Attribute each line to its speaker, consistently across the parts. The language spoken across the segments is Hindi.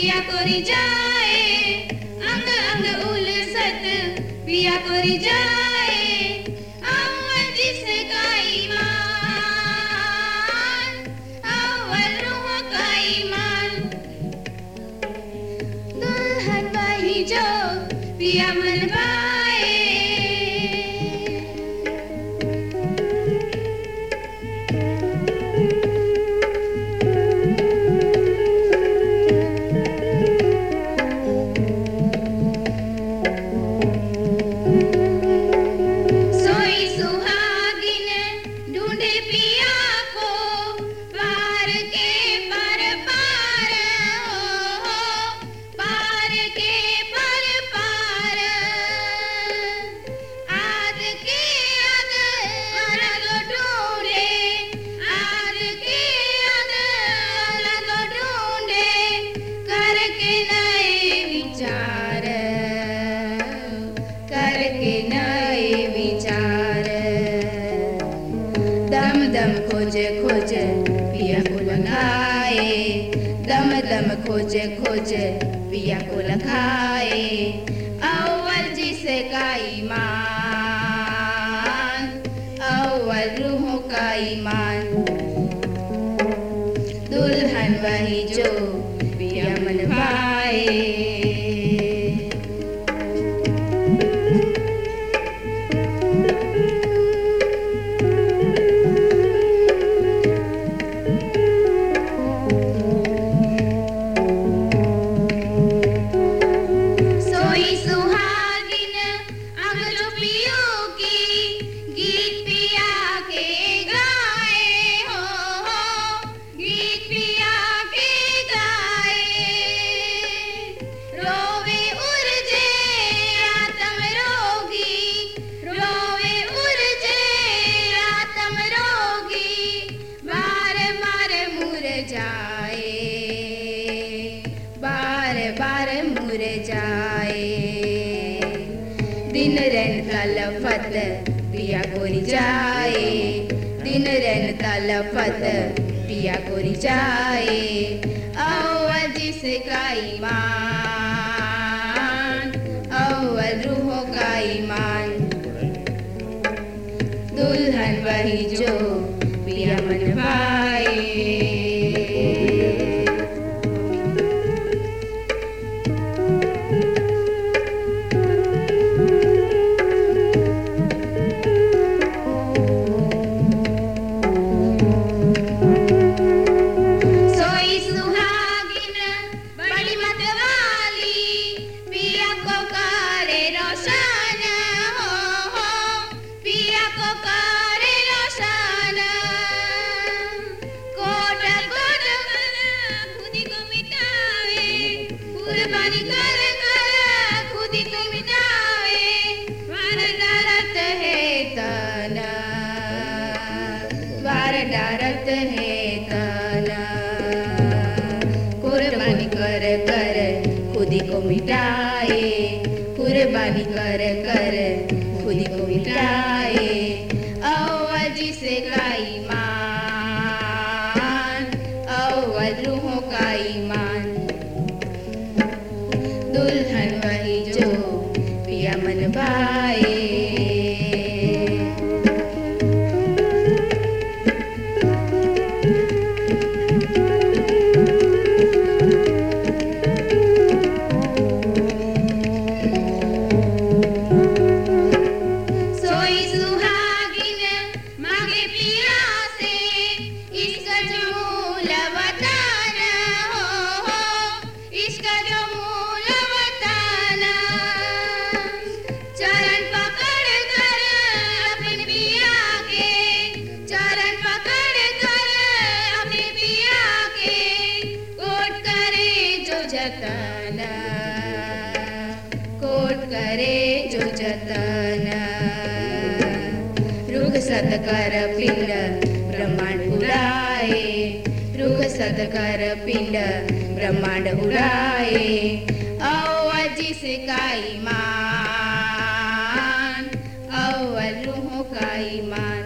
Speaker 1: पिया कोरी जाए अंग अंग उलसत पिया कोरी जाए अव्वल जिसका ईमान अव्वल रूह का ईमान दुल्हन वही जो पिया मन पाए खोजे खोजे पिया को लगाए दम दम खोजे खोजे पिया को लगाए अव्वल जिसका ईमान अव्वल रूहों का ईमान दुल्हन वही जो पिया मन पाए दिन रैन तलफत पिया कोरी जाए दिन रैन तलफत पिया कोरी जाए अव्वल जिसका ईमान अव्वल रूहों का ईमान दुल्हन वही जो पिया मन पाए डारत है तना कुर्बानी कर कर खुदी को मिटाए कुर्बानी कर कर खुदी को मिटाए अव्वल जिसका ईमान अव्वल रूहों का ईमान दुल्हन वही जो पिया मन पाए कोट करे जो जतन रुख सत कर पिंड ब्रह्मांड उड़ाए रुख सत कर पिंड ब्रह्मांड उड़ाए अव्वल जिसका ईमान अव्वल रूहों का ईमान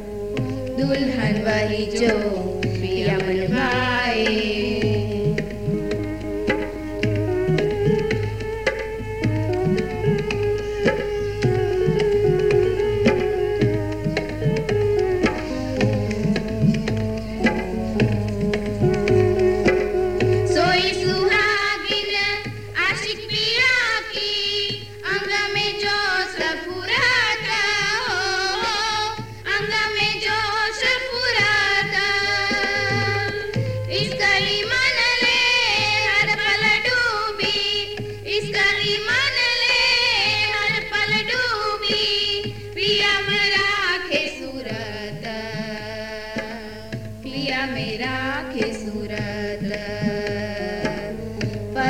Speaker 1: दुल्हन वही जो पिया मन भाए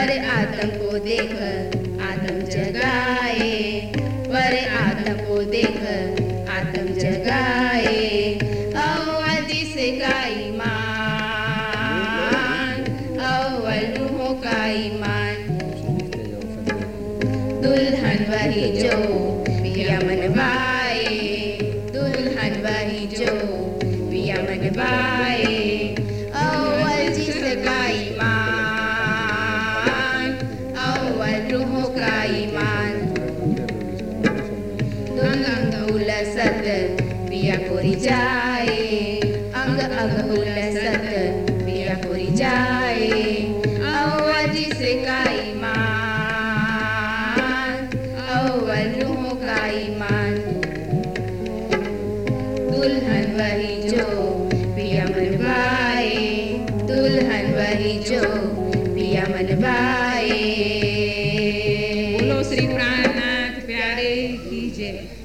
Speaker 1: पर आदम को देख आदम जगाए, पर आदम को देख आदम जगाए। अव्वल जिसका ईमान, अव्वल रूहों का ईमान। दुल्हन वही जो पिया मनवाए, दुल्हन वही जो पिया मनवाए। अव्वल जिसका ईमान, अव्वल रूहों का ईमान। अंग अंग उलसत पिया कोरी जाए, अंग अंग उलसत पिया कोरी जाए। अव्वल जिसका ईमान, अव्वल रूहों का ईमान। दुल्हन वही जो पिया मनवाए, दुल्हन वही जो पिया मनवाए।
Speaker 2: बोलो श्री प्राणनाथ प्यारे की जय।